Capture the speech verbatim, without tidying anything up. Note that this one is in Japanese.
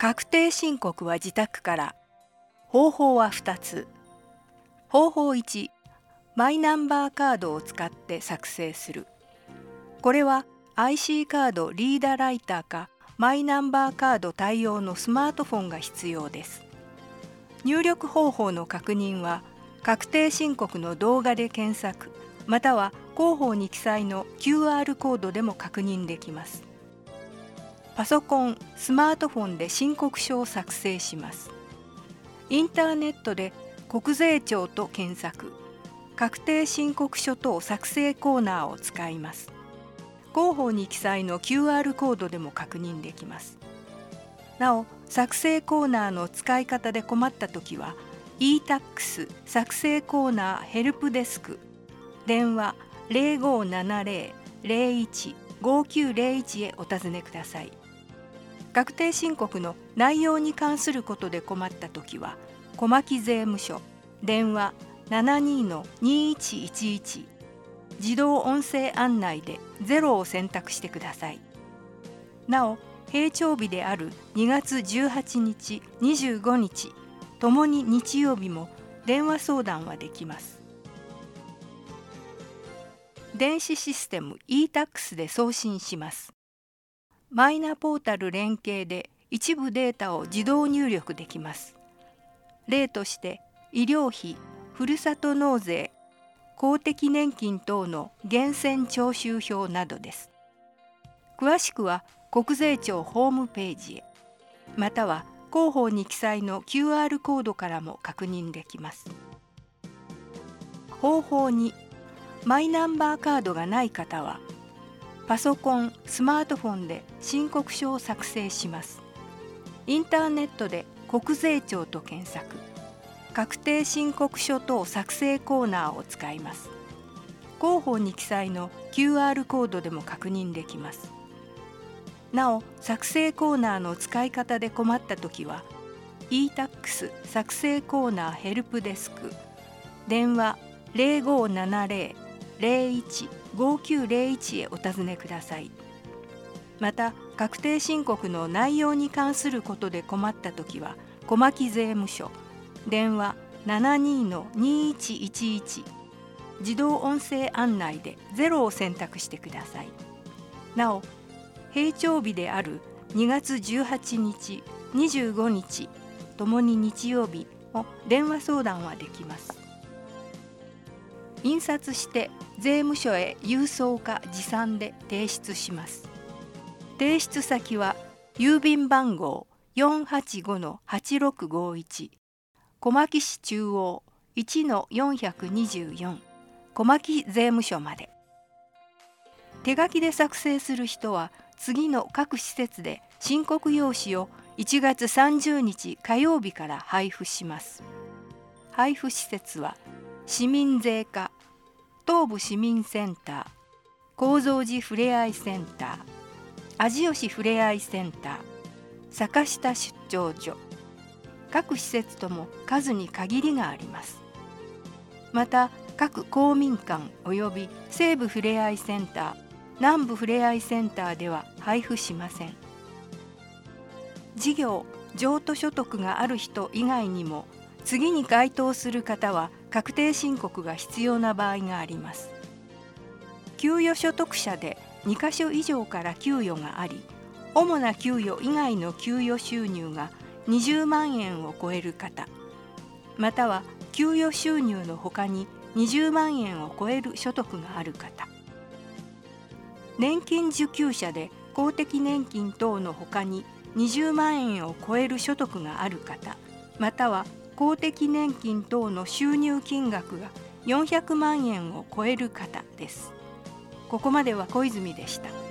確定申告は自宅から。方法はふたつ。方法いち、マイナンバーカードを使って作成する。これは アイシー カードリーダーライターかマイナンバーカード対応のスマートフォンが必要です。入力方法の確認は確定申告の動画で検索、または広報に記載の キューアール コードでも確認できます。パソコン、スマートフォンで申告書を作成します。インターネットで国税庁と検索、確定申告書等作成コーナーを使います。広報に記載の キューアール コードでも確認できます。なお、作成コーナーの使い方で困ったときは イータックス 作成コーナーヘルプデスク、電話 ゼロごななゼロ ゼロいち ごきゅうゼロいち へお尋ねください。確定申告の内容に関することで困ったときは小牧税務署、電話 ななにのにいちいちいち、自動音声案内でゼロを選択してください。なお、閉庁日であるにがつじゅうはちにち、にじゅうごにちともに日曜日も電話相談はできます。電子システム イータックス で送信します。マイナポータル連携で一部データを自動入力できます。例として医療費、ふるさと納税、公的年金等の源泉徴収票などです。詳しくは国税庁ホームページへ、または広報に記載の キューアール コードからも確認できます。方法に、マイナンバーカードがない方はパソコン、スマートフォンで申告書を作成します。インターネットで国税庁と検索、確定申告書等作成コーナーを使います。広報に記載の キューアール コードでも確認できます。なお、作成コーナーの使い方で困ったときは イータックス 作成コーナーヘルプデスク、電話 ゼロごななゼロ ゼロいち ごきゅうゼロいち へお尋ねください。また、確定申告の内容に関することで困ったときは小牧税務署、電話 ななにのにいちいちいち、自動音声案内でゼロを選択してください。なお、閉庁日であるにがつじゅうはちにち、にじゅうごにちともに日曜日も電話相談はできます。印刷して税務署へ郵送か持参で提出します。提出先は郵便番号 よんはちごのはちろくごいち、小牧市中央 いちのよんによん 小牧税務署まで。手書きで作成する人は次の各施設で申告用紙をいちがつさんじゅうにち火曜日から配布します。配布施設は市民税課、東部市民センター、高蔵寺ふれあいセンター、味吉ふれあいセンター、坂下出張所。各施設とも数に限りがあります。また、各公民館及び西部ふれあいセンター、南部ふれあいセンターでは配布しません。事業・譲渡所得がある人以外にも、次に該当する方は確定申告が必要な場合があります。給与所得者でにかしょ以上から給与があり、主な給与以外の給与収入がにじゅうまんえんを超える方、または給与収入のほかににじゅうまんえんを超える所得がある方、年金受給者で公的年金等のほかににじゅうまんえんを超える所得がある方、または公的年金等の収入金額がよんひゃくまんえんを超える方です。ここまでは小泉でした。